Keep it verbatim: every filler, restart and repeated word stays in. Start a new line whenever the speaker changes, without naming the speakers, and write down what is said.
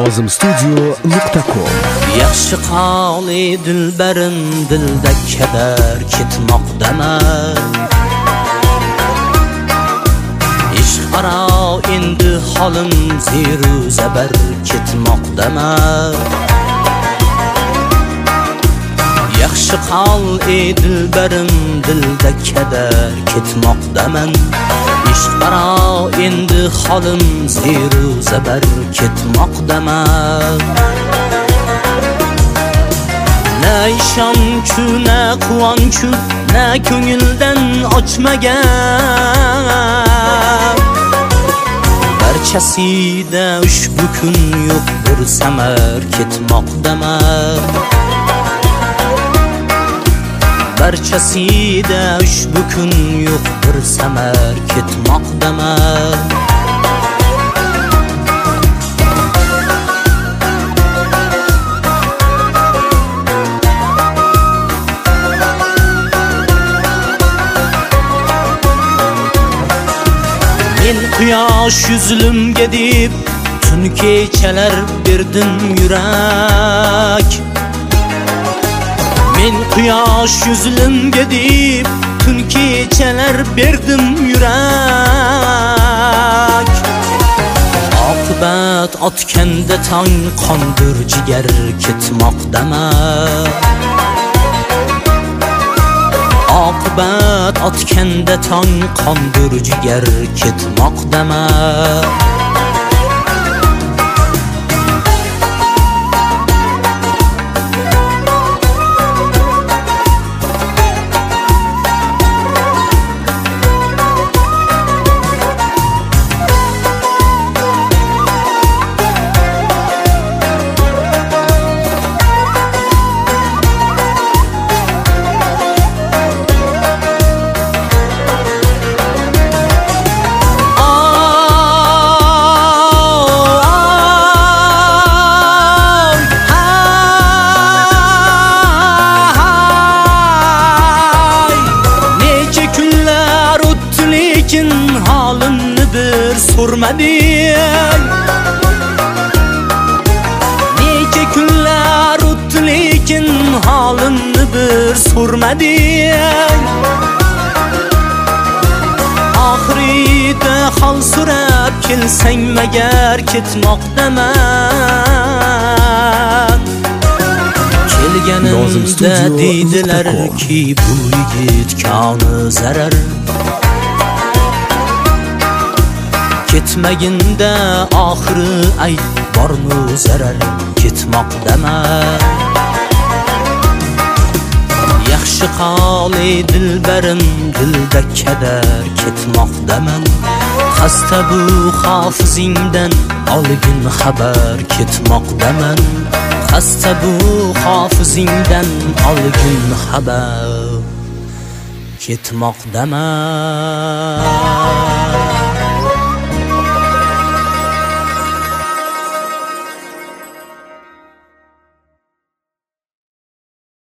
nozim studio nuqta com.
Yaxshi qoli dilbarim dilda kadar ketmoqdaman. Ishq qaro endi holim ziru zabar ketmoqdaman. Yaxshi qol ey dilbarim dilda kadar ketmoqdaman. Ishq qaro endi holim ziru zabar ketmoqdaman. Na ishonchu na quvonchu na ko'ngildan ochmagan. Barchasida ushbu kun yo'q bir samar ketmoqdaman. Barchasida ushbu kun yo'q bir samar ketmoqdaman. Men quyosh yuzlimga deb tun kechalar berdim yurak. Men quyosh yuzlimga deb tun kechalar berdim yurak. Oqibat otganda tong qondir jigar ketmoqdaman. Oqibat otganda tong qondir jigar ketmoqdaman. Halimni bir so'rmading. Necha kunlar o'tdi lekin halimni bir so'rmading. Oxirida hol so'rab kelsang magar ketmoqdaman. Kelganimda deydilar-ki bu yigit koni zarar. Ketmaginda oxiri ayt bormi zarar ketmoqdaman. Yaxshi qol ey dilbarim dilda kadar ketmoqdaman. Xasta bu hofizingdan olgin xabar ketmoqdaman. Xasta bu hofizingdan olgin xabar ketmoqdaman.